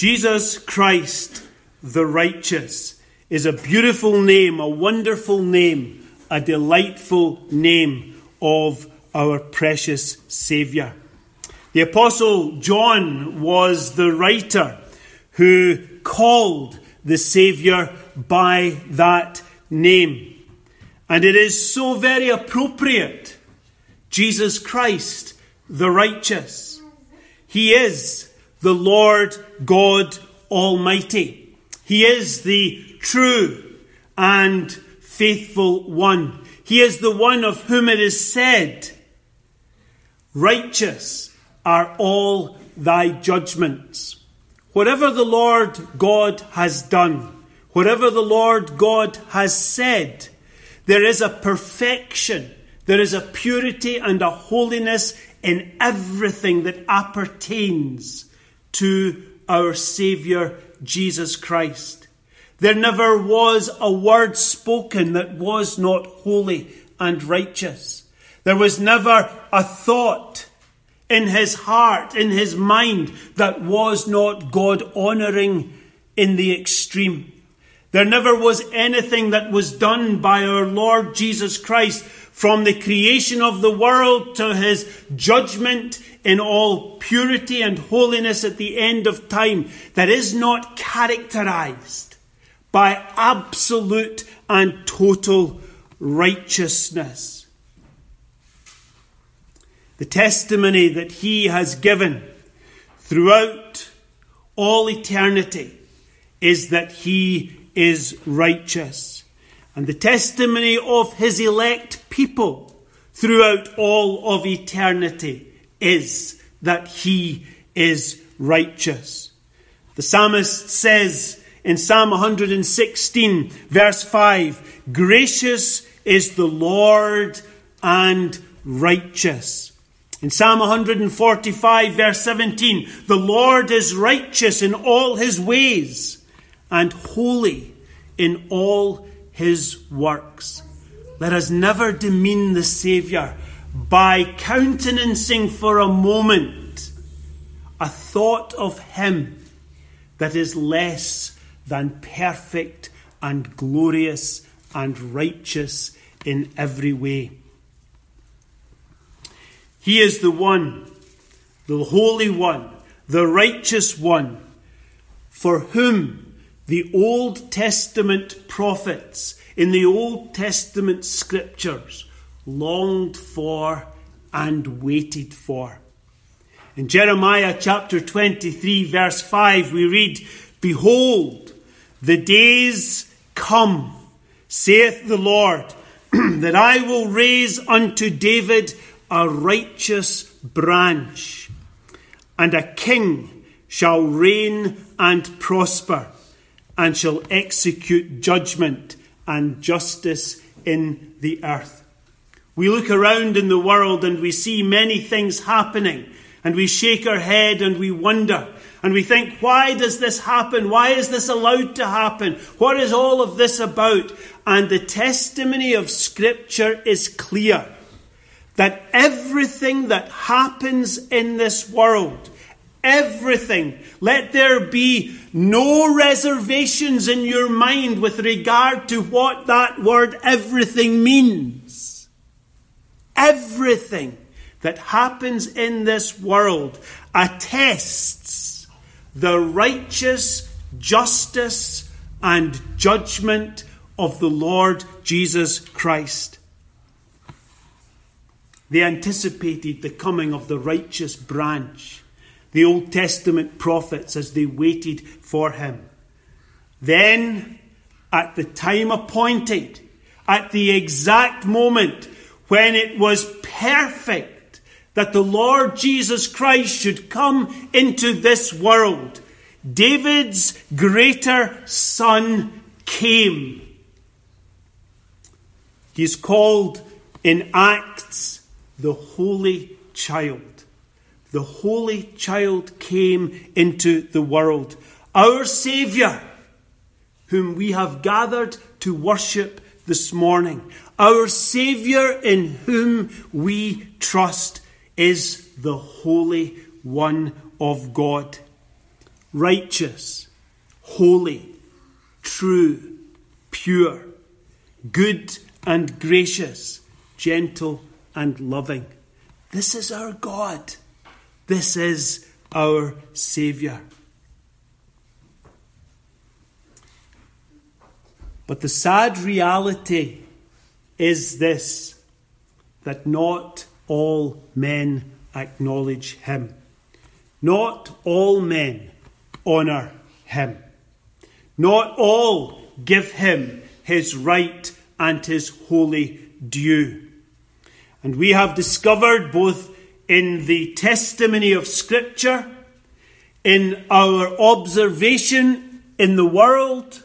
Jesus Christ, the righteous, is a beautiful name, a wonderful name, a delightful name of our precious Saviour. The Apostle John was the writer who called the Saviour by that name. And it is so very appropriate. Jesus Christ, the righteous. He is the Lord God Almighty. He is the true and faithful one. He is the one of whom it is said, righteous are all thy judgments. Whatever the Lord God has done, whatever the Lord God has said, there is a perfection, there is a purity and a holiness in everything that appertains to our Saviour Jesus Christ. There never was a word spoken that was not holy and righteous. There was never a thought in his heart, in his mind, that was not God-honouring in the extreme. There never was anything that was done by our Lord Jesus Christ from the creation of the world to his judgment in all purity and holiness at the end of time that is not characterized by absolute and total righteousness. The testimony that he has given throughout all eternity is that he is righteous. And the testimony of his elect people throughout all of eternity is that he is righteous. The psalmist says in Psalm 116, verse 5, gracious is the Lord and righteous. In Psalm 145, verse 17, the Lord is righteous in all his ways and holy in all his works. Let us never demean the Saviour by countenancing for a moment a thought of him that is less than perfect and glorious and righteous in every way. He is the one, the Holy One, the righteous one, for whom the Old Testament prophets in the Old Testament scriptures longed for and waited for. In Jeremiah chapter 23, verse 5, we read, behold, the days come, saith the Lord, that I will raise unto David a righteous branch, and a king shall reign and prosper, and shall execute judgment and justice in the earth. We look around in the world and we see many things happening, and we shake our head and we wonder, and we think, why does this happen? Why is this allowed to happen? What is all of this about? And the testimony of Scripture is clear. That everything that happens in this world, everything, let there be no reservations in your mind with regard to what that word everything means. Everything that happens in this world attests the righteous justice and judgment of the Lord Jesus Christ. They anticipated the coming of the righteous branch, the Old Testament prophets, as they waited for him. Then, at the time appointed, at the exact moment when it was perfect that the Lord Jesus Christ should come into this world, David's greater son came. He's called in Acts the Holy Child. The Holy Child came into the world. Our Saviour, whom we have gathered to worship this morning. Our Saviour in whom we trust is the Holy One of God. righteous, holy, true, pure, good and gracious, gentle and loving. This is our God. This is our Saviour. But the sad reality is this, that not all men acknowledge him. Not all men honour him. Not all give him his right and his holy due. And we have discovered both in the testimony of Scripture, in our observation in the world,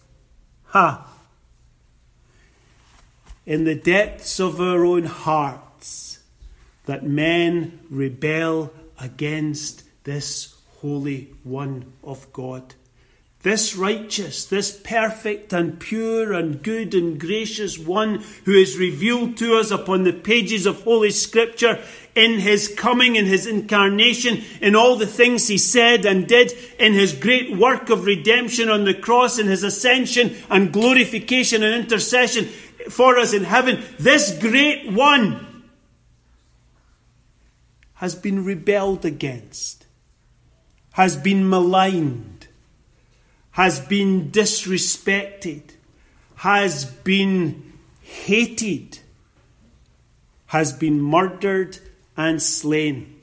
in the depths of our own hearts, that men rebel against this Holy One of God. This righteous, this perfect and pure and good and gracious One who is revealed to us upon the pages of Holy Scripture in his coming, in his incarnation, in all the things he said and did, in his great work of redemption on the cross, in his ascension and glorification and intercession for us in heaven. This great One has been rebelled against, has been maligned, has been disrespected, has been hated, has been murdered and slain.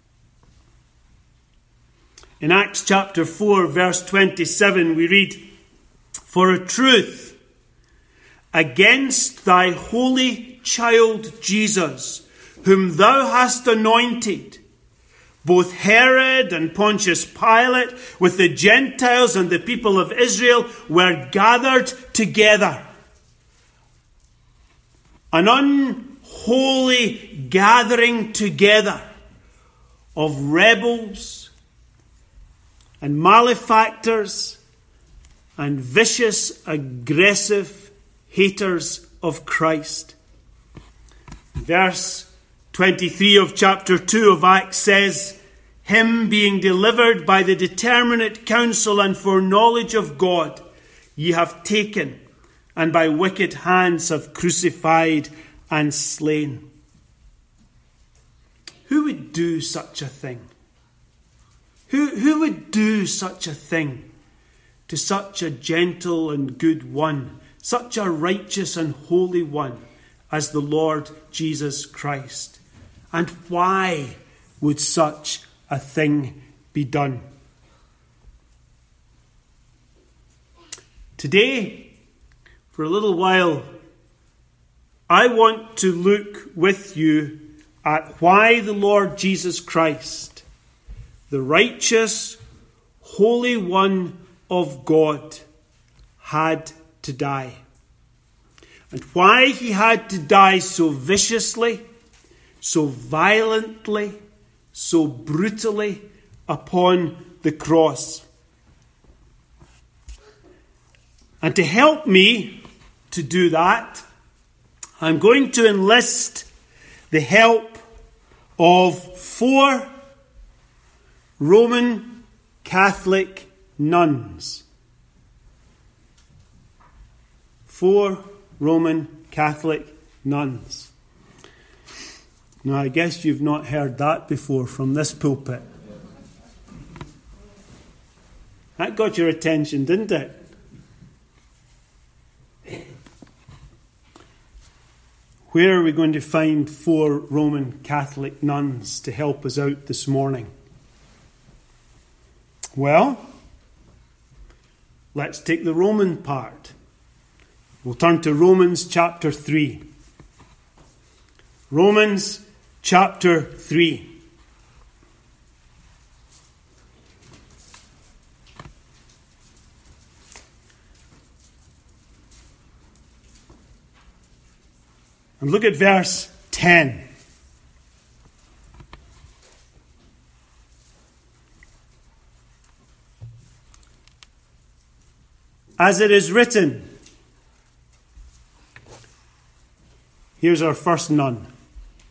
In Acts chapter 4, verse 27, we read, "For a truth, against thy holy child Jesus, whom thou hast anointed, both Herod and Pontius Pilate, with the Gentiles and the people of Israel, were gathered together." An unholy gathering together of rebels and malefactors and vicious, aggressive haters of Christ. Verse 23 of chapter 2 of Acts says, "Him being delivered by the determinate counsel and foreknowledge of God, ye have taken, and by wicked hands have crucified and slain." Who would do such a thing? Who would do such a thing to such a gentle and good One, such a righteous and holy One as the Lord Jesus Christ? And why would such a thing be done? Today, for a little while, I want to look with you at why the Lord Jesus Christ, the righteous, Holy One of God, had to die. And why he had to die so viciously, so violently, so brutally upon the cross. And to help me to do that, I'm going to enlist the help of 4 Roman Catholic nuns. 4 Roman Catholic nuns. Now, I guess you've not heard that before from this pulpit. That got your attention, didn't it? Where are we going to find 4 Roman Catholic nuns to help us out this morning? Well, let's take the Roman part. We'll turn to Romans chapter 3. Romans chapter 3. And look at verse 10. As it is written, here's our first nun.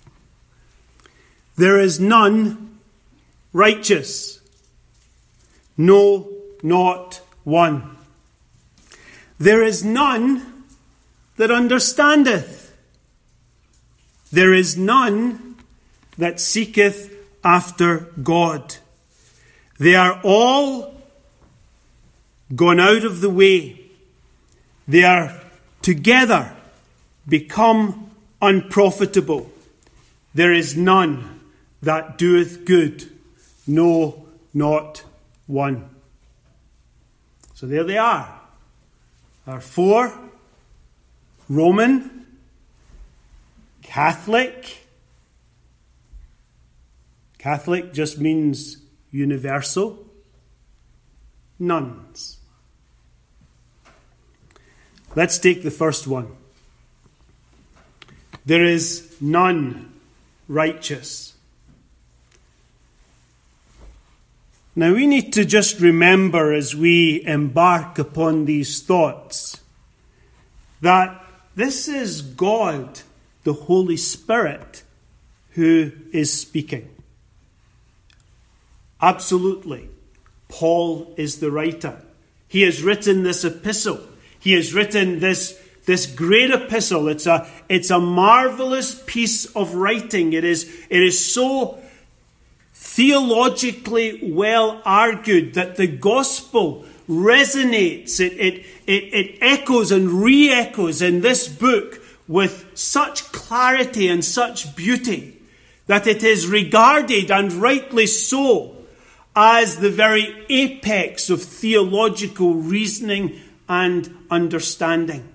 There is none righteous. no, not one. There is none that understandeth. There is none that seeketh after God. They are all gone out of the way. They are together become unprofitable. There is none that doeth good, no, not one. So there they are. Our four: Roman, Catholic. Catholic just means universal. Nuns. Let's take the first one. There is none righteous. Now we need to just remember as we embark upon these thoughts that this is God, the Holy Spirit, who is speaking. Absolutely. Paul is the writer. He has written this epistle. He has written this great epistle. It's a marvelous piece of writing. It is so theologically well argued that the gospel resonates. It echoes and re-echoes in this book with such clarity and such beauty that it is regarded, and rightly so, as the very apex of theological reasoning and understanding.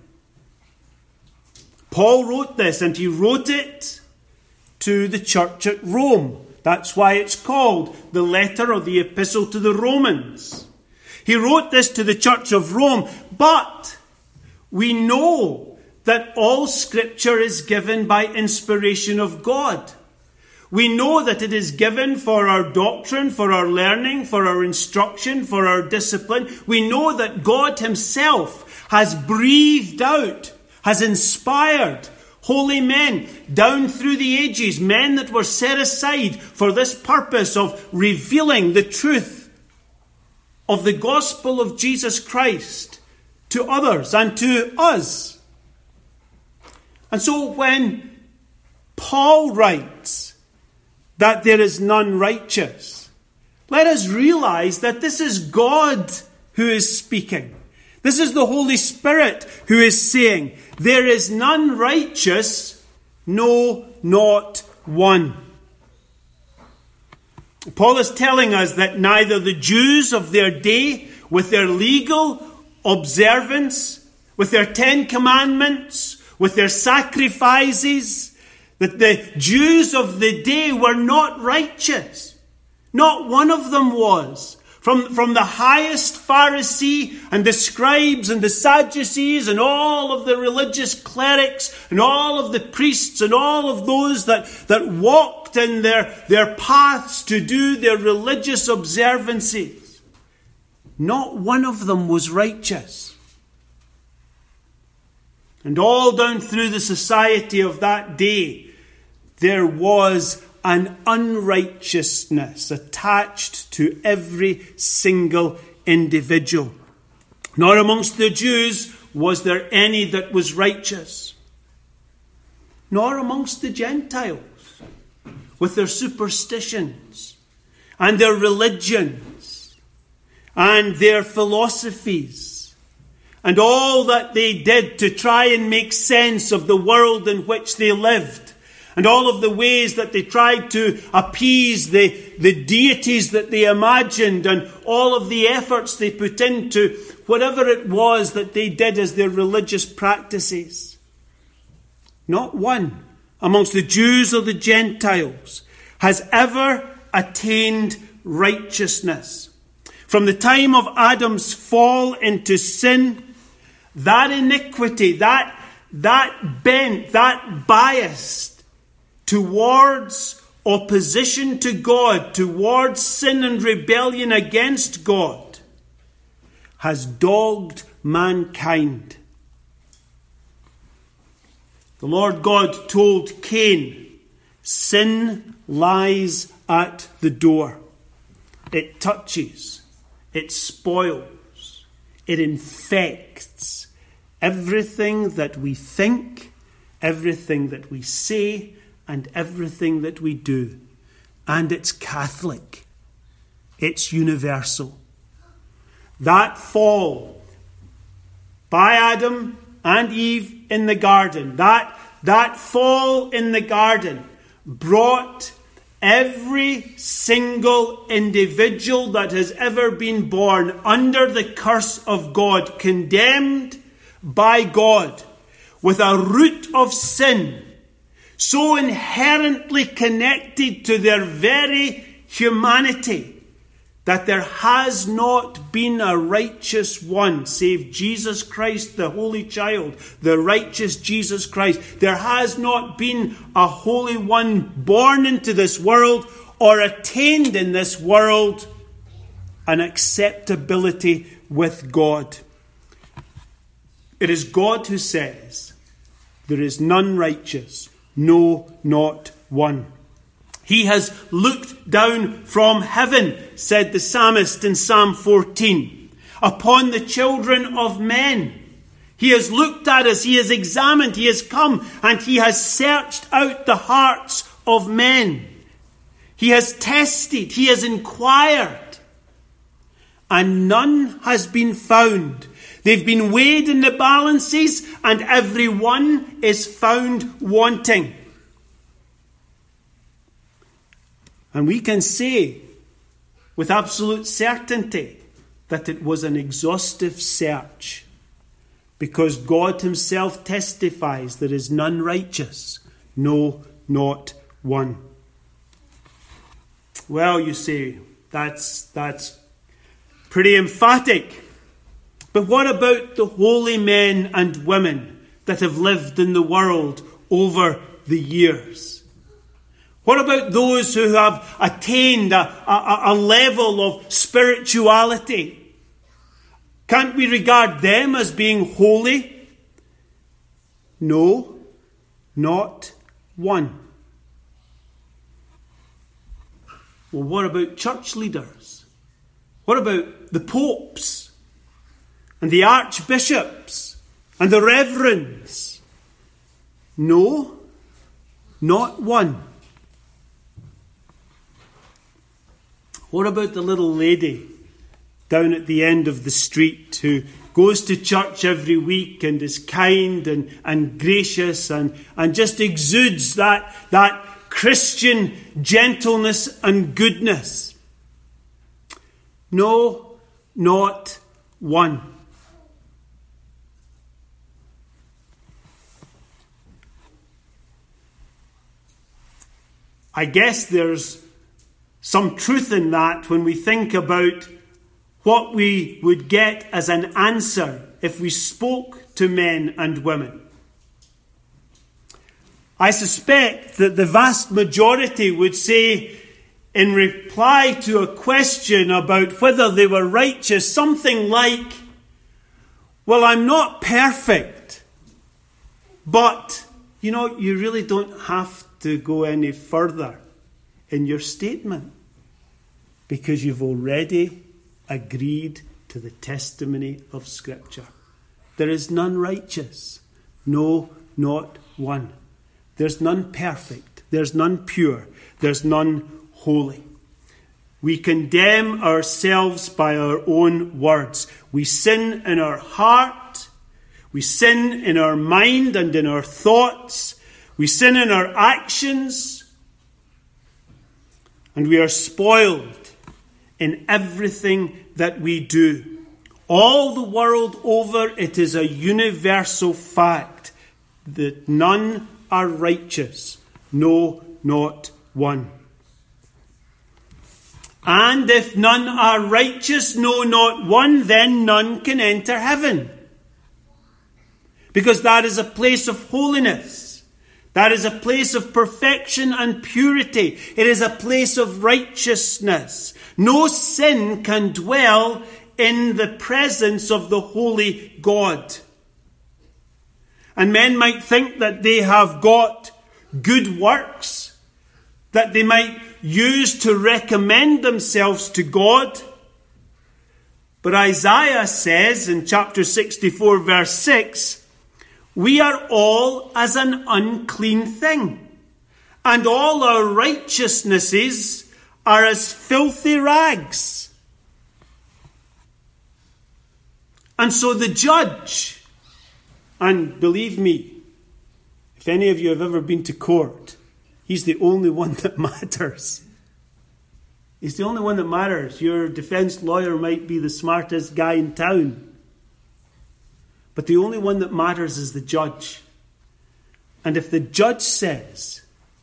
Paul wrote this, and he wrote it to the church at Rome. That's why it's called the letter or the epistle to the Romans. He wrote this to the church of Rome, but we know that all Scripture is given by inspiration of God. We know that it is given for our doctrine, for our learning, for our instruction, for our discipline. We know that God himself has breathed out, has inspired holy men down through the ages, men that were set aside for this purpose of revealing the truth of the gospel of Jesus Christ to others and to us. And so when Paul writes that there is none righteous, let us realize that this is God who is speaking. This is the Holy Spirit who is saying, there is none righteous, no, not one. Paul is telling us that neither the Jews of their day, with their legal observance, with their 10 Commandments, with their sacrifices, that the Jews of the day were not righteous. Not one of them was. From the highest Pharisee and the scribes and the Sadducees and all of the religious clerics and all of the priests and all of those that walked in their paths to do their religious observances. Not one of them was righteous. And all down through the society of that day, there was an unrighteousness attached to every single individual. Not amongst the Jews was there any that was righteous. Nor amongst the Gentiles, with their superstitions and their religions and their philosophies and all that they did to try and make sense of the world in which they lived. And all of the ways that they tried to appease the deities that they imagined, and all of the efforts they put into whatever it was that they did as their religious practices. Not one amongst the Jews or the Gentiles has ever attained righteousness. From the time of Adam's fall into sin, that iniquity, that bent, that bias towards opposition to God, towards sin and rebellion against God, has dogged mankind. The Lord God told Cain, sin lies at the door. It touches. it spoils, it infects everything that we think, everything that we say, and everything that we do. And it's Catholic. It's universal. That fall by Adam and Eve in the garden, that fall in the garden brought every single individual that has ever been born under the curse of God, condemned by God, with a root of sin so inherently connected to their very humanity that there has not been a righteous one save Jesus Christ, the Holy Child, the righteous Jesus Christ. There has not been a Holy One born into this world or attained in this world an acceptability with God. It is God who says, there is none righteous, no, not one. He has looked down from heaven, said the psalmist in Psalm 14, upon the children of men. He has looked at us, he has examined, he has come and he has searched out the hearts of men. He has tested, he has inquired, and none has been found. They've been weighed in the balances, and every one is found wanting. And we can say with absolute certainty that it was an exhaustive search, because God himself testifies there is none righteous, no, not one. Well, you say, that's pretty emphatic. But what about the holy men and women that have lived in the world over the years? What about those who have attained a level of spirituality? Can't we regard them as being holy? No, not one. Well, what about church leaders? What about the popes and the archbishops and the reverends? No, not one. What about the little lady down at the end of the street who goes to church every week and is kind and gracious and just exudes that Christian gentleness and goodness? No, not one. I guess there's some truth in that when we think about what we would get as an answer if we spoke to men and women. I suspect that the vast majority would say, in reply to a question about whether they were righteous, something like, well, I'm not perfect, but, you really don't have to go any further in your statement, because you've already agreed to the testimony of Scripture. There is none righteous, no, not one. There's none perfect, there's none pure, there's none holy. We condemn ourselves by our own words. We sin in our heart, we sin in our mind and in our thoughts, we sin in our actions, and we are spoiled in everything that we do. All the world over, it is a universal fact that none are righteous, no, not one. And if none are righteous, no, not one, then none can enter heaven. Because that is a place of holiness. That is a place of perfection and purity. It is a place of righteousness. No sin can dwell in the presence of the holy God. And men might think that they have got good works that they might use to recommend themselves to God. But Isaiah says in chapter 64, verse 6, we are all as an unclean thing, and all our righteousnesses are as filthy rags. And so the judge, and believe me, if any of you have ever been to court, he's the only one that matters. He's the only one that matters. Your defense lawyer might be the smartest guy in town, but the only one that matters is the judge. And if the judge says,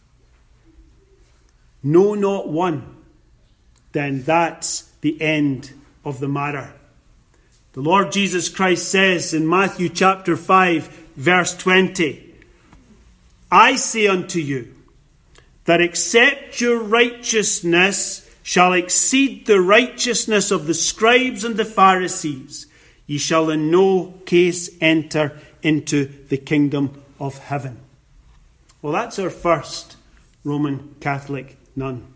no, not one, then that's the end of the matter. The Lord Jesus Christ says in Matthew chapter 5, verse 20, I say unto you, that except your righteousness shall exceed the righteousness of the scribes and the Pharisees, ye shall in no case enter into the kingdom of heaven. Well, that's our first Roman Catholic nun.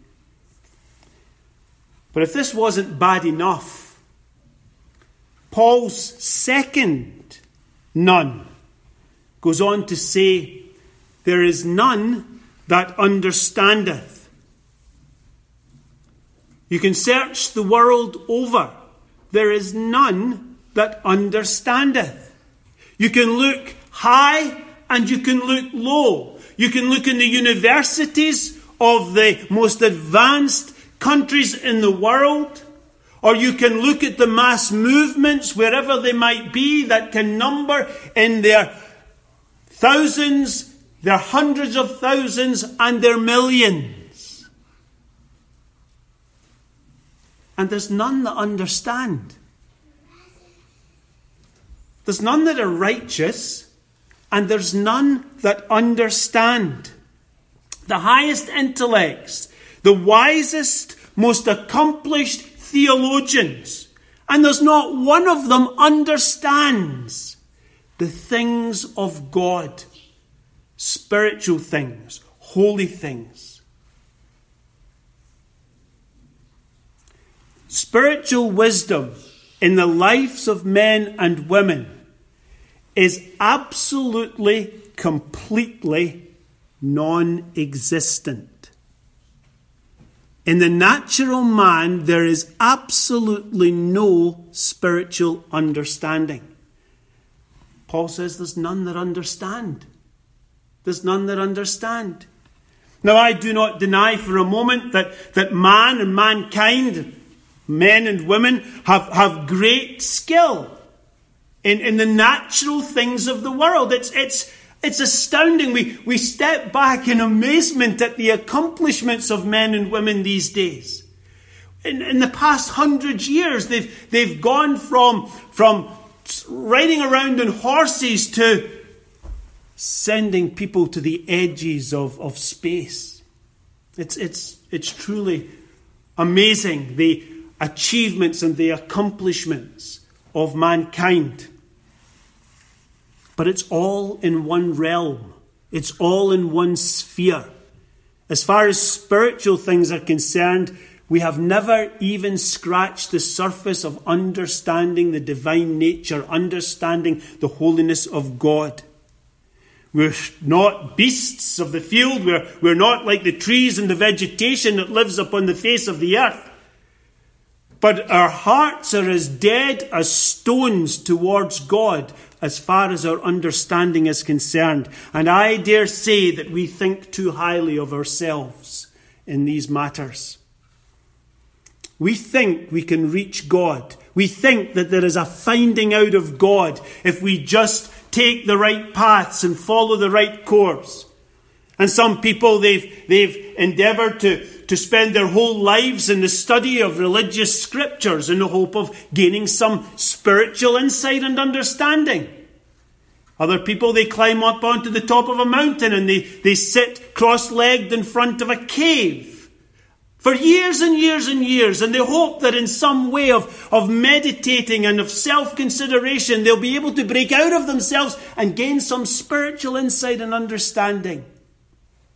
But if this wasn't bad enough, Paul's second nun goes on to say, there is none that understandeth. You can search the world over. There is none that understandeth. You can look high and you can look low. You can look in the universities of the most advanced countries in the world, or you can look at the mass movements, wherever they might be, that can number in their thousands, their hundreds of thousands, and their millions. And there's none that understand. There's none that are righteous, and there's none that understand. The highest intellects, the wisest, most accomplished theologians, and there's not one of them understands the things of God, spiritual things, holy things. Spiritual wisdom in the lives of men and women is absolutely, completely non-existent. In the natural man, there is absolutely no spiritual understanding. Paul says there's none that understand. There's none that understand. Now, I do not deny for a moment that man and mankind, men and women, have great skill in the natural things of the world. It's astounding. We step back in amazement at the accomplishments of men and women these days. In the past 100 years, they've gone from riding around on horses to sending people to the edges of space. It's truly amazing, the achievements and the accomplishments of mankind. But it's all in one realm. It's all in one sphere. As far as spiritual things are concerned, we have never even scratched the surface of understanding the divine nature, understanding the holiness of God. We're not beasts of the field. We're not like the trees and the vegetation that lives upon the face of the earth. But our hearts are as dead as stones towards God as far as our understanding is concerned. And I dare say that we think too highly of ourselves in these matters. We think we can reach God. We think that there is a finding out of God if we just take the right paths and follow the right course. And some people, they've endeavoured to spend their whole lives in the study of religious scriptures in the hope of gaining some spiritual insight and understanding. Other people, they climb up onto the top of a mountain and they sit cross-legged in front of a cave for years and years and years, and they hope that in some way of meditating and of self-consideration, they'll be able to break out of themselves and gain some spiritual insight and understanding.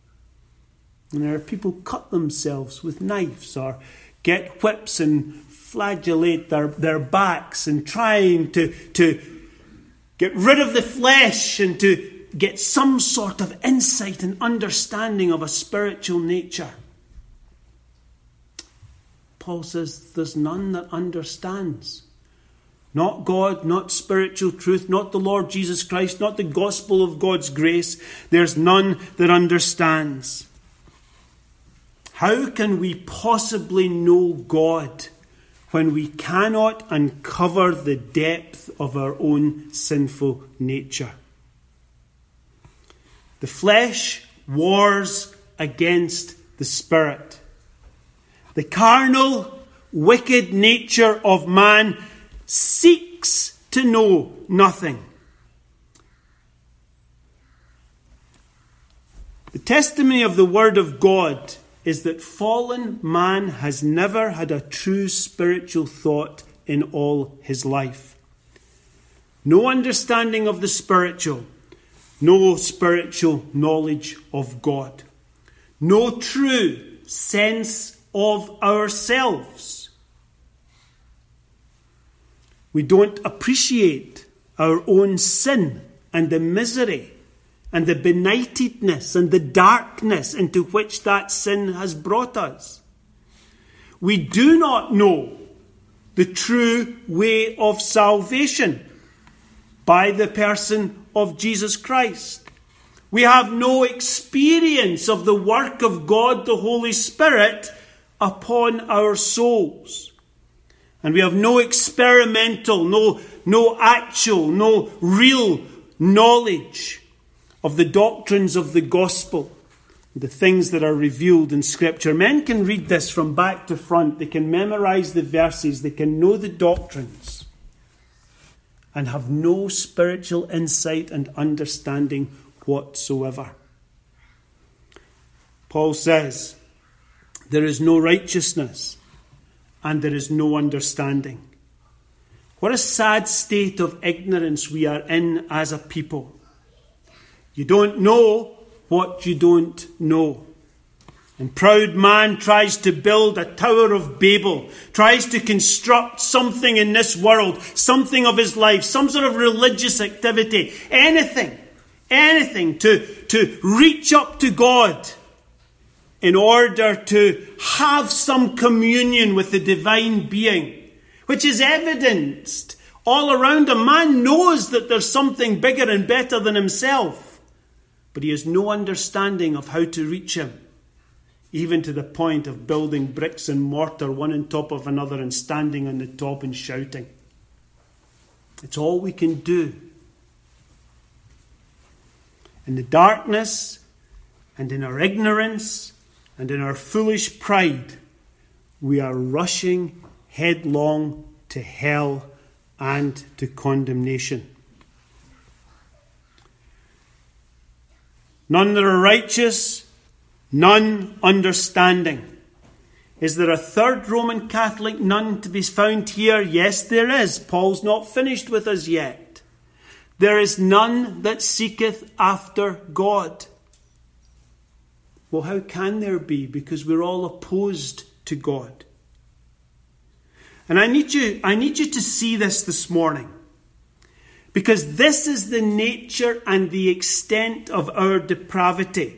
And there are people who cut themselves with knives or get whips and flagellate their backs and trying to get rid of the flesh and to get some sort of insight and understanding of a spiritual nature. Paul says there's none that understands. Not God, not spiritual truth, not the Lord Jesus Christ, not the gospel of God's grace. There's none that understands. How can we possibly know God when we cannot uncover the depth of our own sinful nature? The flesh wars against the spirit. The carnal, wicked nature of man seeks to know nothing. The testimony of the Word of God is that fallen man has never had a true spiritual thought in all his life. No understanding of the spiritual, no spiritual knowledge of God, no true sense of ourselves. We don't appreciate our own sin and the misery and the benightedness and the darkness into which that sin has brought us. We do not know the true way of salvation by the person of Jesus Christ. We have no experience of the work of God, the Holy Spirit, upon our souls. And we have no experimental, no actual, no real knowledge of the doctrines of the gospel, the things that are revealed in Scripture. Men can read this from back to front. They can memorize the verses. They can know the doctrines and have no spiritual insight and understanding whatsoever. Paul says, there is no righteousness and there is no understanding. What a sad state of ignorance we are in as a people. You don't know what you don't know. And proud man tries to build a Tower of Babel, tries to construct something in this world, something of his life, some sort of religious activity, anything to reach up to God in order to have some communion with the divine being, which is evidenced all around him. Man knows that there's something bigger and better than himself, but he has no understanding of how to reach him, even to the point of building bricks and mortar one on top of another and standing on the top and shouting. It's all we can do. In the darkness and in our ignorance and in our foolish pride, we are rushing headlong to hell and to condemnation. None that are righteous, none understanding. Is there a third Roman Catholic nun to be found here? Yes, there is. Paul's not finished with us yet. There is none that seeketh after God. Well, how can there be? Because we're all opposed to God. And I need you to see this morning. Because this is the nature and the extent of our depravity.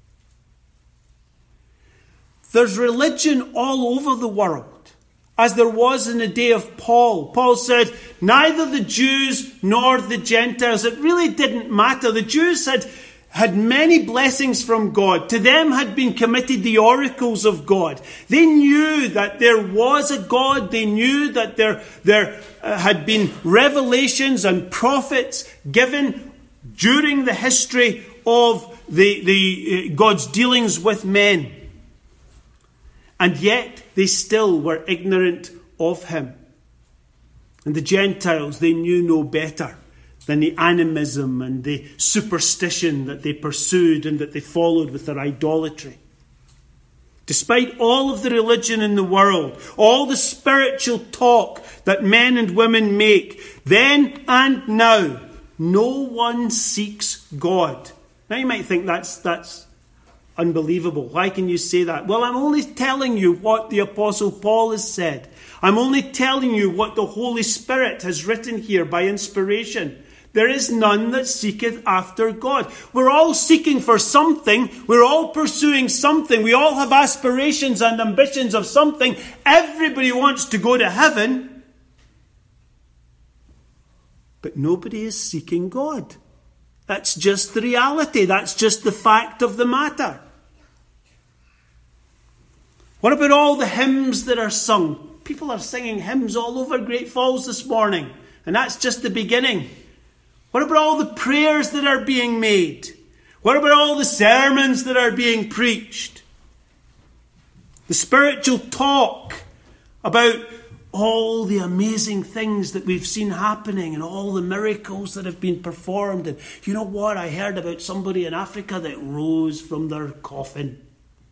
There's religion all over the world, as there was in the day of Paul. Paul said, neither the Jews nor the Gentiles. It really didn't matter. The Jews had many blessings from God. To them had been committed the oracles of God. They knew that there was a God. They knew that there had been revelations and prophets given during the history of the God's dealings with men. And yet they still were ignorant of him. And the Gentiles, they knew no better than the animism and the superstition that they pursued and that they followed with their idolatry. Despite all of the religion in the world, all the spiritual talk that men and women make, then and now, no one seeks God. Now you might think that's unbelievable. Why can you say that? Well, I'm only telling you what the Apostle Paul has said. I'm only telling you what the Holy Spirit has written here by inspiration. There is none that seeketh after God. We're all seeking for something. We're all pursuing something. We all have aspirations and ambitions of something. Everybody wants to go to heaven. But nobody is seeking God. That's just the reality. That's just the fact of the matter. What about all the hymns that are sung? People are singing hymns all over Great Falls this morning. And that's just the beginning. What about all the prayers that are being made? What about all the sermons that are being preached? The spiritual talk about all the amazing things that we've seen happening and all the miracles that have been performed. And you know what? I heard about somebody in Africa that rose from their coffin.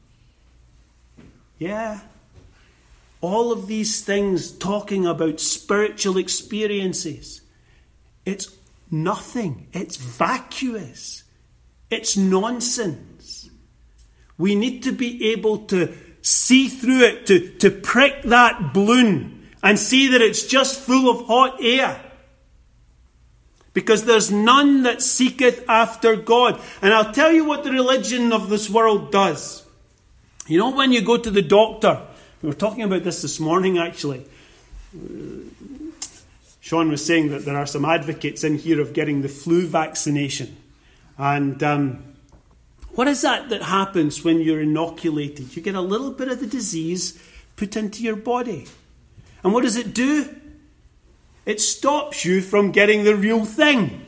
Yeah. All of these things talking about spiritual experiences. It's nothing. It's vacuous. It's nonsense. We need to be able to see through it, to prick that balloon and see that it's just full of hot air. Because there's none that seeketh after God. And I'll tell you what the religion of this world does. You know, when you go to the doctor, we were talking about this morning actually. Sean was saying that there are some advocates in here of getting the flu vaccination. And what is that happens when you're inoculated? You get a little bit of the disease put into your body. And what does it do? It stops you from getting the real thing.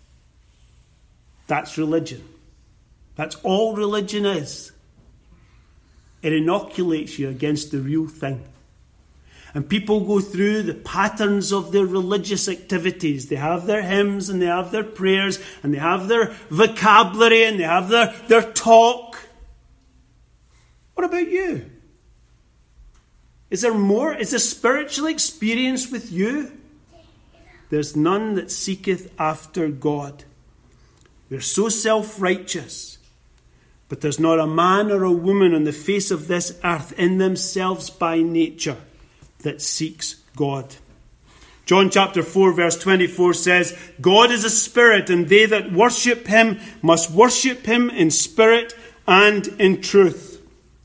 That's religion. That's all religion is. It inoculates you against the real thing. And people go through the patterns of their religious activities. They have their hymns and they have their prayers and they have their vocabulary and they have their talk. What about you? Is there more? Is there spiritual experience with you? There's none that seeketh after God. We're so self-righteous. But there's not a man or a woman on the face of this earth in themselves by nature that seeks God. John chapter 4 verse 24 says, God is a spirit, and they that worship him must worship him in spirit and in truth.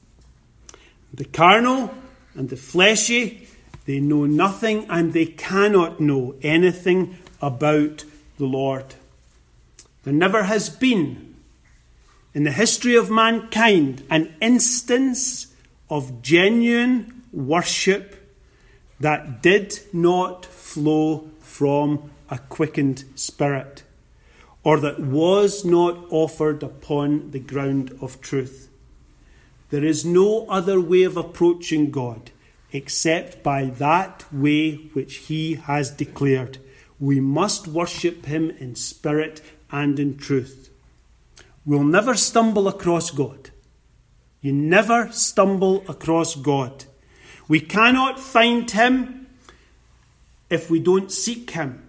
The carnal and the fleshy, they know nothing and they cannot know anything about the Lord. There never has been in the history of mankind an instance of genuine worship that did not flow from a quickened spirit, or that was not offered upon the ground of truth. There is no other way of approaching God except by that way which he has declared. We must worship him in spirit and in truth. We'll never stumble across God. You never stumble across God. We cannot find him if we don't seek him.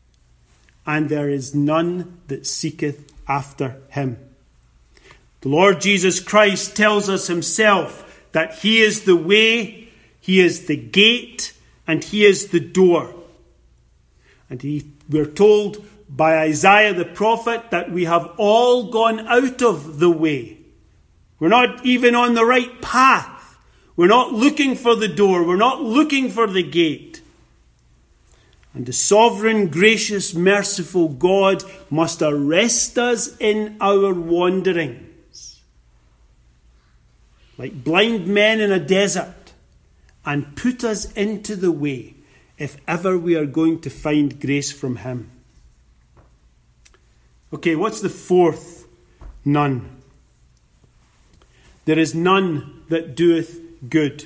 And there is none that seeketh after him. The Lord Jesus Christ tells us himself that he is the way, he is the gate, and he is the door. And we're told by Isaiah the prophet that we have all gone out of the way. We're not even on the right path. We're not looking for the door. We're not looking for the gate. And the sovereign, gracious, merciful God must arrest us in our wanderings, like blind men in a desert, and put us into the way if ever we are going to find grace from him. Okay, what's the fourth none? There is none that doeth good.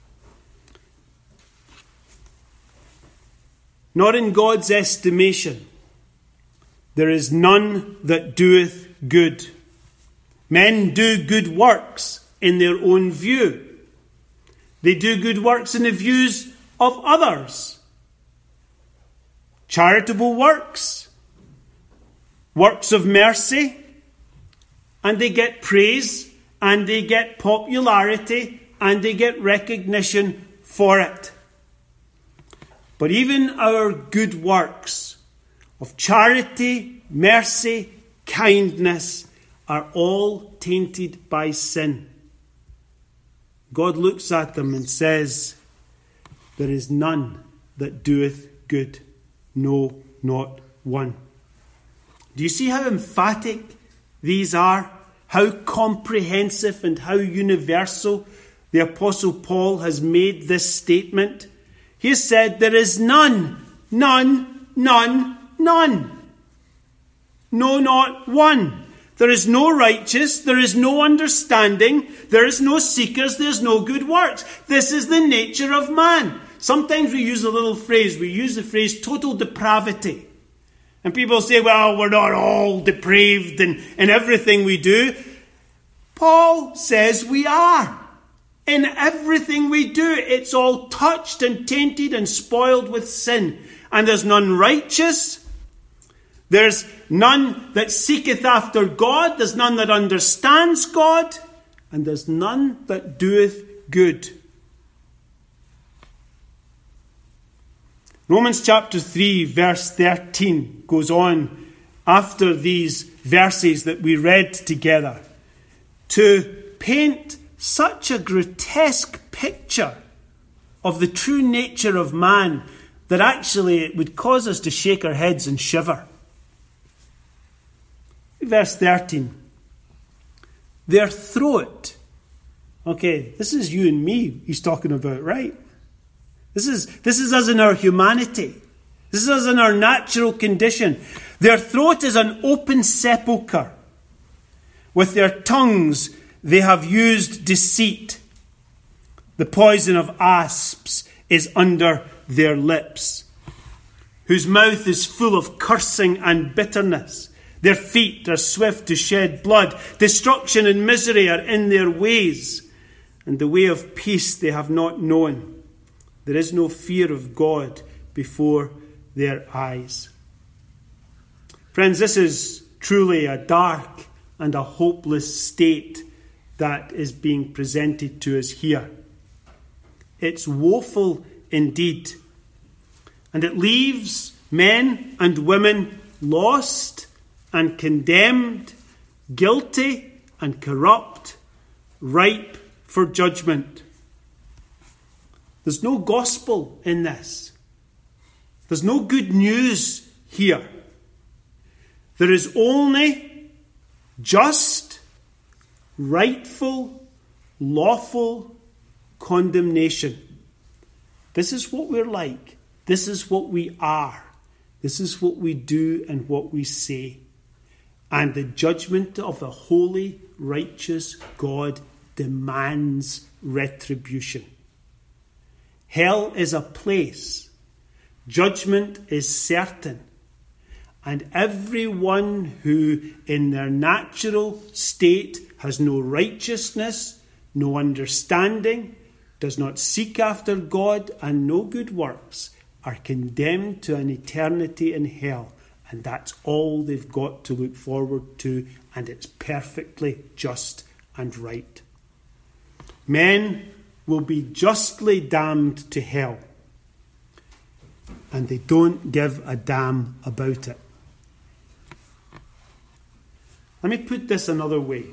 Not in God's estimation. There is none that doeth good. Men do good works in their own view. They do good works in the views of others. Charitable works, works of mercy, and they get praise, and they get popularity, and they get recognition for it. But even our good works of charity, mercy, kindness are all tainted by sin. God looks at them and says, there is none that doeth good, no, not one. Do you see how emphatic these are? How comprehensive and how universal the Apostle Paul has made this statement? He has said there is none, none, none, none. No, not one. There is no righteous, there is no understanding, there is no seekers, there is no good works. This is the nature of man. Sometimes we use the phrase total depravity. And people say, well, we're not all depraved in everything we do. Paul says we are. In everything we do, it's all touched and tainted and spoiled with sin. And there's none righteous. There's none that seeketh after God. There's none that understands God. And there's none that doeth good. Romans chapter 3 verse 13 goes on after these verses that we read together to paint such a grotesque picture of the true nature of man that actually it would cause us to shake our heads and shiver. Verse 13. Their throat. Okay, this is you and me he's talking about, right? This is us in our humanity. This is us in our natural condition. Their throat is an open sepulchre. With their tongues they have used deceit. The poison of asps is under their lips, whose mouth is full of cursing and bitterness. Their feet are swift to shed blood. Destruction and misery are in their ways, and the way of peace they have not known. There is no fear of God before their eyes. Friends, this is truly a dark and a hopeless state that is being presented to us here. It's woeful indeed. And it leaves men and women lost and condemned, guilty and corrupt, ripe for judgment. There's no gospel in this. There's no good news here. There is only just, rightful, lawful condemnation. This is what we're like. This is what we are. This is what we do and what we say. And the judgment of a holy, righteous God demands retribution. Hell is a place. Judgment is certain. And everyone who in their natural state has no righteousness, no understanding, does not seek after God and no good works, are condemned to an eternity in hell. And that's all they've got to look forward to, and it's perfectly just and right. Men will be justly damned to hell, and they don't give a damn about it. Let me put this another way.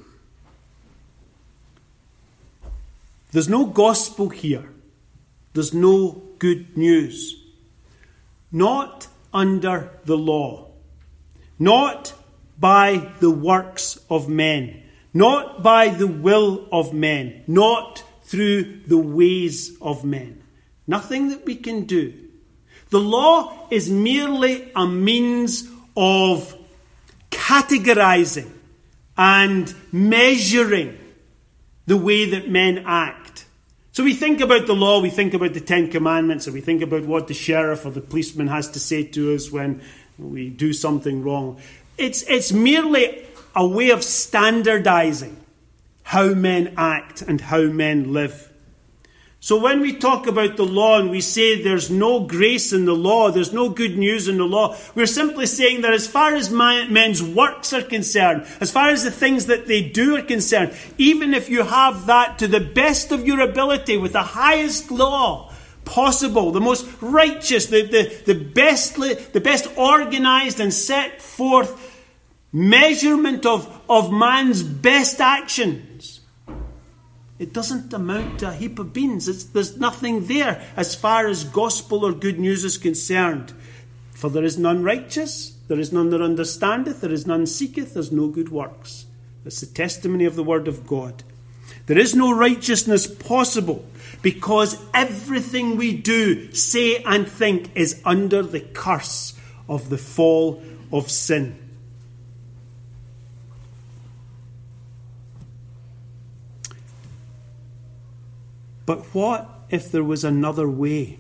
There's no gospel here. There's no good news. Not under the law. Not by the works of men. Not by the will of men. Not through the ways of men. Nothing that we can do. The law is merely a means of categorizing and measuring the way that men act. So we think about the law, we think about the Ten Commandments, or we think about what the sheriff or the policeman has to say to us when we do something wrong. It's merely a way of standardizing how men act and how men live. So when we talk about the law and we say there's no grace in the law, there's no good news in the law, we're simply saying that as far as men's works are concerned, as far as the things that they do are concerned, even if you have that to the best of your ability with the highest law, possible, the most righteous, the best organized and set forth measurement of man's best actions. It doesn't amount to a heap of beans. There's nothing there as far as gospel or good news is concerned. For there is none righteous, there is none that understandeth, there is none seeketh, there's no good works. That's the testimony of the word of God. There is no righteousness possible because everything we do, say and think is under the curse of the fall of sin. But what if there was another way?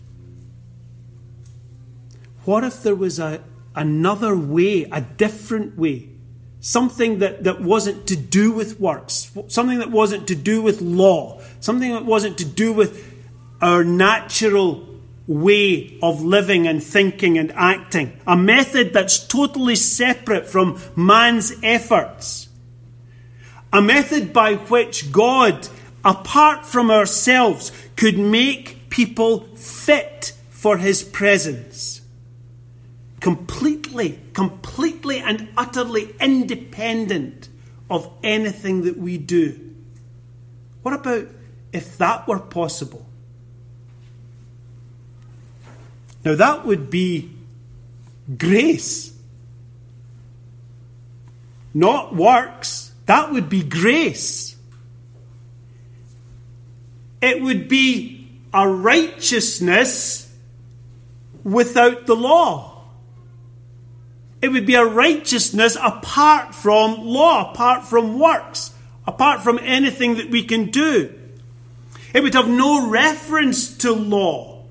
What if there was another way, a different way? Something that wasn't to do with works, something that wasn't to do with law, something that wasn't to do with our natural way of living and thinking and acting. A method that's totally separate from man's efforts. A method by which God, apart from ourselves, could make people fit for his presence. Completely and utterly independent of anything that we do. What about if that were possible? Now that would be grace. Not works. That would be grace. It would be a righteousness without the law. It would be a righteousness apart from law, apart from works, apart from anything that we can do. It would have no reference to law.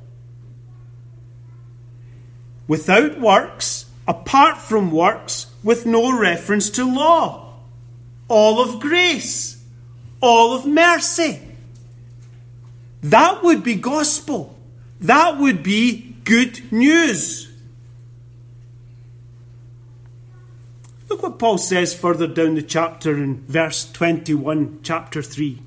Without works, apart from works, with no reference to law. All of grace, all of mercy. That would be gospel. That would be good news. Look what Paul says further down the chapter in verse 21, chapter 3.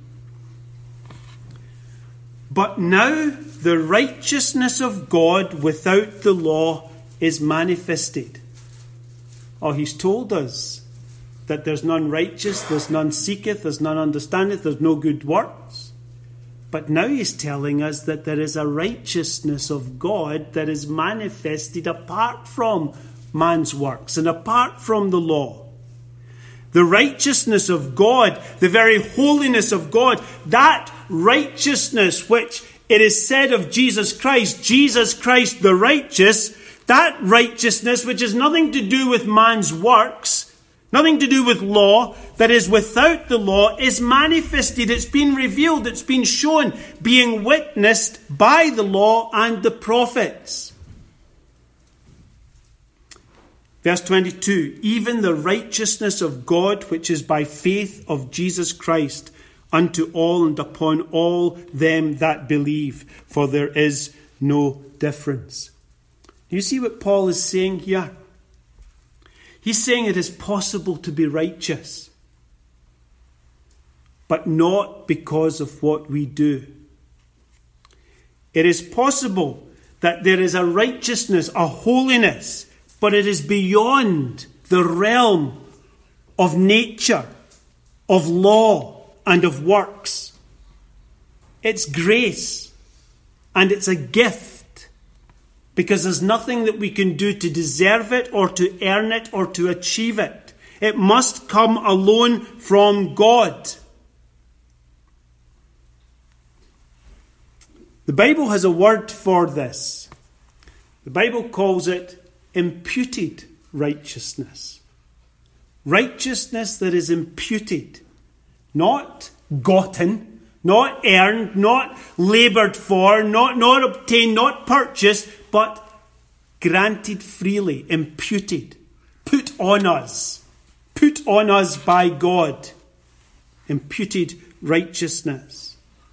But now the righteousness of God without the law is manifested. Oh, he's told us that there's none righteous, there's none seeketh, there's none understandeth, there's no good works. But now he's telling us that there is a righteousness of God that is manifested apart from man's works and apart from the law. The righteousness of God, the very holiness of God, that righteousness which it is said of Jesus Christ the righteous, that righteousness which has nothing to do with man's works, nothing to do with law, that is without the law, is manifested. It's been revealed, it's been shown, being witnessed by the law and the prophets. Verse 22, even the righteousness of God, which is by faith of Jesus Christ, unto all and upon all them that believe, for there is no difference. Do you see what Paul is saying here? He's saying it is possible to be righteous, but not because of what we do. It is possible that there is a righteousness, a holiness, but it is beyond the realm of nature, of law, and of works. It's grace, and it's a gift, because there's nothing that we can do to deserve it, or to earn it, or to achieve it. It must come alone from God. The Bible has a word for this. The Bible calls it imputed righteousness. Righteousness that is imputed. Not gotten, not earned, not laboured for, not obtained, not purchased, but granted freely, imputed, put on us by God. Imputed righteousness.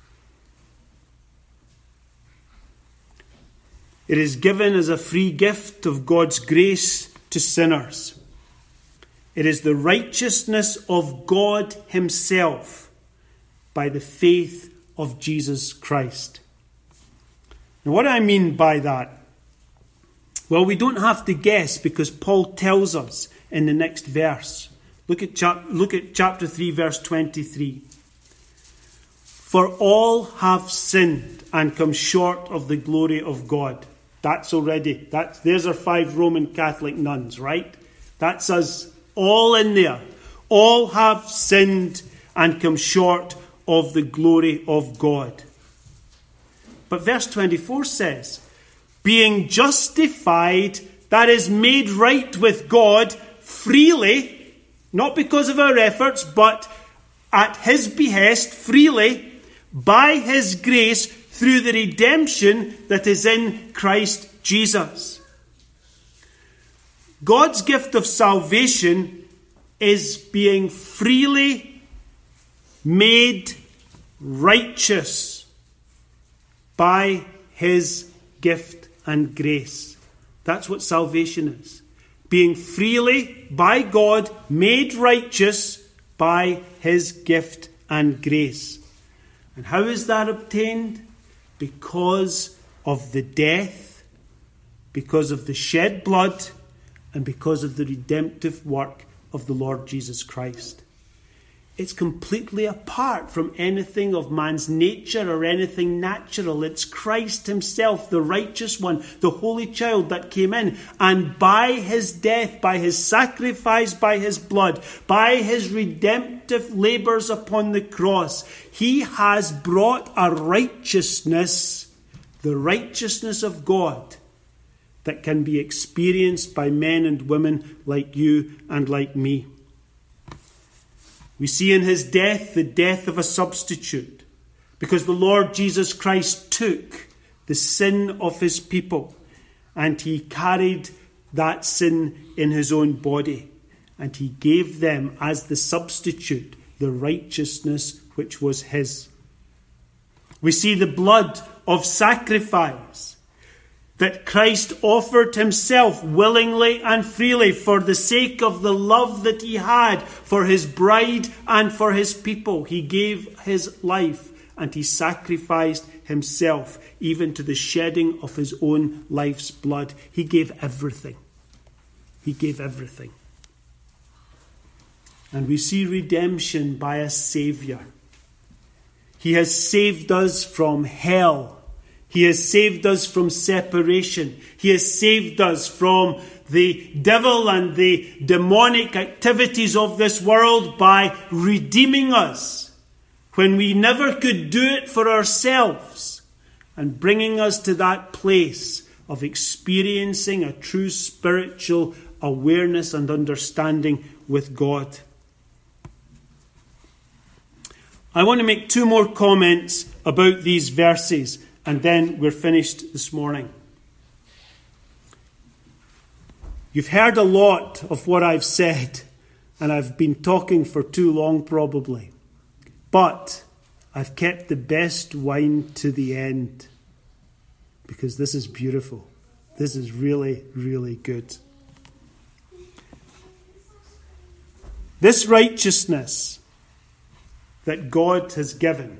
It is given as a free gift of God's grace to sinners. It is the righteousness of God himself by the faith of Jesus Christ. Now, what do I mean by that? Well, we don't have to guess because Paul tells us in the next verse. Look at chapter 3, verse 23. For all have sinned and come short of the glory of God. There's our 5 Roman Catholic nuns, right? That's us all in there. All have sinned and come short of the glory of God. But verse 24 says, being justified, that is made right with God freely, not because of our efforts, but at his behest, freely, by his grace, through the redemption that is in Christ Jesus. God's gift of salvation is being freely made righteous by his gift and grace. That's what salvation is. Being freely, by God, made righteous by his gift and grace. And how is that obtained? Because of the death, because of the shed blood, and because of the redemptive work of the Lord Jesus Christ. It's completely apart from anything of man's nature or anything natural. It's Christ himself, the righteous one, the holy child that came in. And by his death, by his sacrifice, by his blood, by his redemptive labours upon the cross, he has brought a righteousness, the righteousness of God, that can be experienced by men and women like you and like me. We see in his death the death of a substitute, because the Lord Jesus Christ took the sin of his people and he carried that sin in his own body, and he gave them as the substitute the righteousness which was his. We see the blood of sacrifice that Christ offered himself willingly and freely for the sake of the love that he had for his bride and for his people. He gave his life and he sacrificed himself, even to the shedding of his own life's blood. He gave everything. He gave everything. And we see redemption by a Saviour. He has saved us from hell. He has saved us from separation. He has saved us from the devil and the demonic activities of this world by redeeming us when we never could do it for ourselves, and bringing us to that place of experiencing a true spiritual awareness and understanding with God. I want to make 2 more comments about these verses, and then we're finished this morning. You've heard a lot of what I've said, and I've been talking for too long probably. But I've kept the best wine to the end, because this is beautiful. This is really, really good. This righteousness that God has given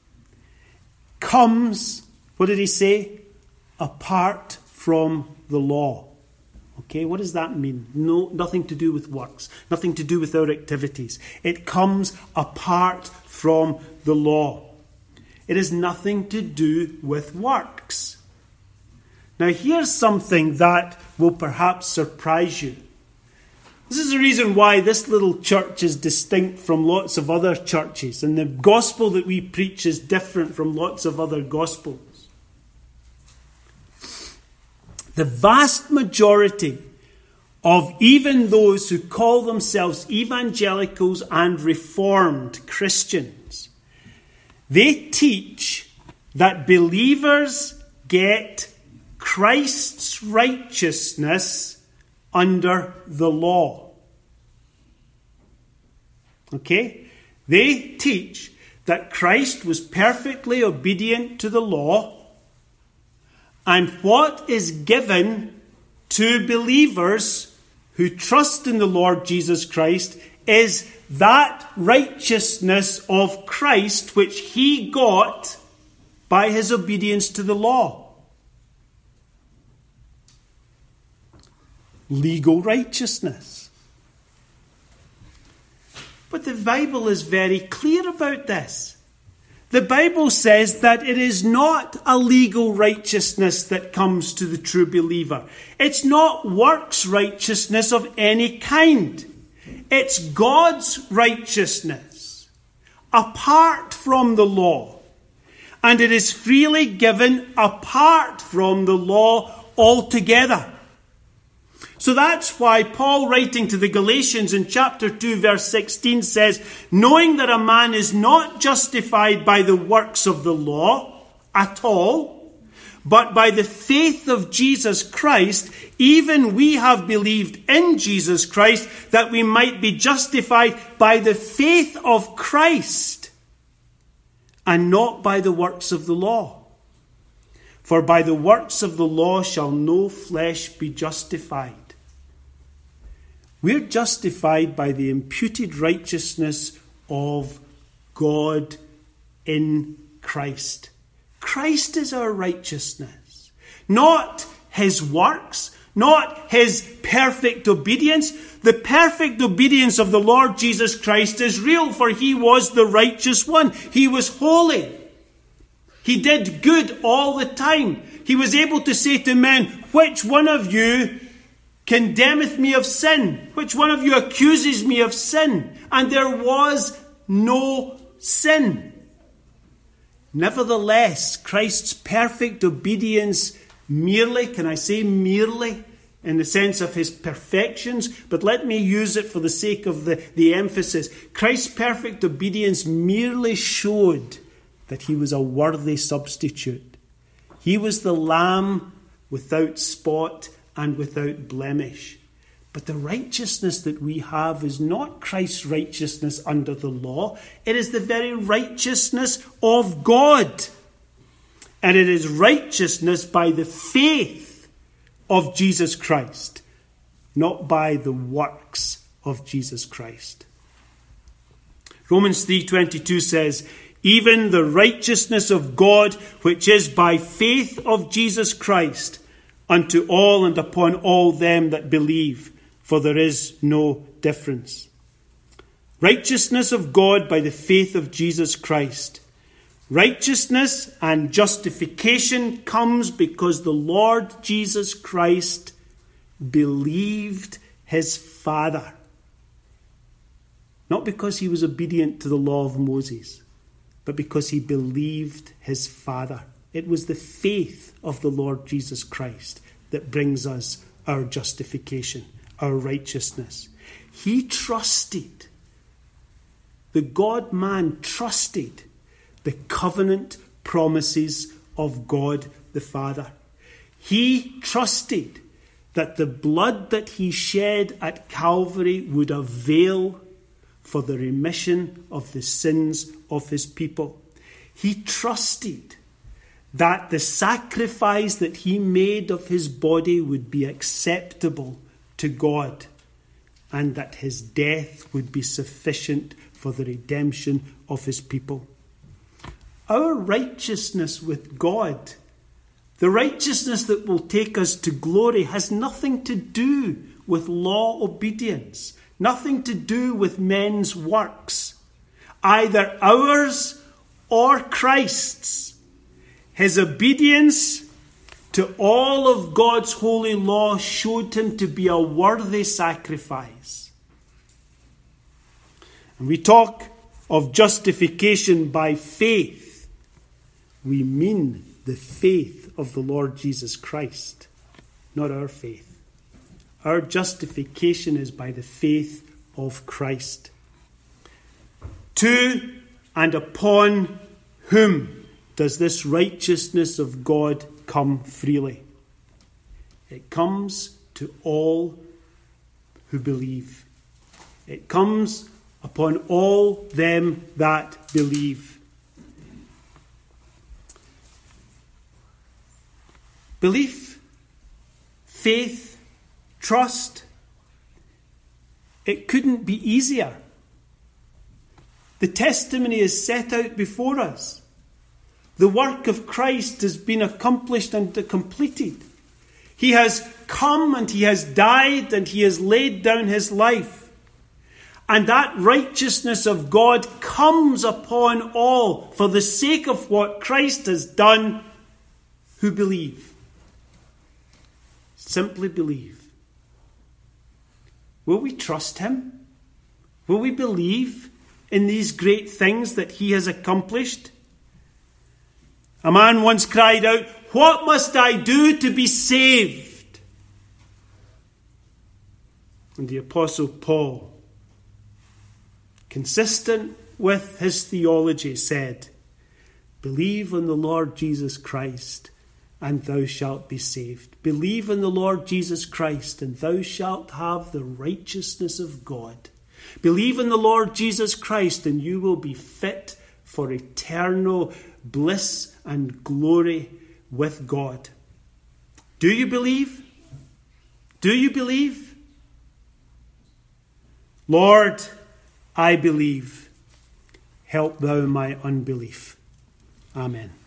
comes, what did he say? Apart from the law. Okay, what does that mean? No, nothing to do with works, nothing to do with our activities. It comes apart from the law. It has nothing to do with works. Now, here's something that will perhaps surprise you. This is the reason why this little church is distinct from lots of other churches, and the gospel that we preach is different from lots of other gospels. The vast majority of even those who call themselves evangelicals and reformed Christians, they teach that believers get Christ's righteousness under the law. Okay? They teach that Christ was perfectly obedient to the law, and what is given to believers who trust in the Lord Jesus Christ is that righteousness of Christ which he got by his obedience to the law. legal righteousness. But the Bible is very clear about this. The Bible says that it is not a legal righteousness that comes to the true believer. It's not works righteousness of any kind. It's God's righteousness, apart from the law. And it is freely given apart from the law altogether. So that's why Paul, writing to the Galatians in chapter 2, verse 16, says, knowing that a man is not justified by the works of the law at all, but by the faith of Jesus Christ, even we have believed in Jesus Christ, that we might be justified by the faith of Christ, and not by the works of the law. For by the works of the law shall no flesh be justified. We're justified by the imputed righteousness of God in Christ. Christ is our righteousness, not his works, not his perfect obedience. The perfect obedience of the Lord Jesus Christ is real, for he was the righteous one. He was holy. He did good all the time. He was able to say to men, which one of you condemneth me of sin? Which one of you accuses me of sin? And there was no sin. Nevertheless, Christ's perfect obedience merely, can I say merely, in the sense of his perfections, but let me use it for the sake of the emphasis. Christ's perfect obedience merely showed that he was a worthy substitute. He was the lamb without spot and without blemish. But the righteousness that we have is not Christ's righteousness under the law. It is the very righteousness of God. And it is righteousness by the faith of Jesus Christ, not by the works of Jesus Christ. Romans 3:22 says, even the righteousness of God, which is by faith of Jesus Christ, unto all and upon all them that believe, for there is no difference. Righteousness of God by the faith of Jesus Christ. Righteousness and justification comes because the Lord Jesus Christ believed his Father. Not because he was obedient to the law of Moses, but because he believed his Father. It was the faith of the Lord Jesus Christ that brings us our justification, our righteousness. He trusted, the God-man trusted the covenant promises of God the Father. He trusted that the blood that he shed at Calvary would avail for the remission of the sins of his people. He trusted that the sacrifice that he made of his body would be acceptable to God, and that his death would be sufficient for the redemption of his people. Our righteousness with God, the righteousness that will take us to glory, has nothing to do with law obedience, nothing to do with men's works, either ours or Christ's. His obedience to all of God's holy law showed him to be a worthy sacrifice. And we talk of justification by faith. We mean the faith of the Lord Jesus Christ, not our faith. Our justification is by the faith of Christ. To and upon whom does this righteousness of God come freely? It comes to all who believe. It comes upon all them that believe. Belief, faith, trust, it couldn't be easier. The testimony is set out before us. The work of Christ has been accomplished and completed. He has come and he has died and he has laid down his life. And that righteousness of God comes upon all for the sake of what Christ has done who believe. Simply believe. Will we trust him? Will we believe in these great things that he has accomplished? A man once cried out, "What must I do to be saved?" And the Apostle Paul, consistent with his theology, said, "Believe on the Lord Jesus Christ, and thou shalt be saved." Believe in the Lord Jesus Christ, and thou shalt have the righteousness of God. Believe in the Lord Jesus Christ, and you will be fit for eternal bliss and glory with God. Do you believe? Do you believe? Lord, I believe. Help thou my unbelief. Amen.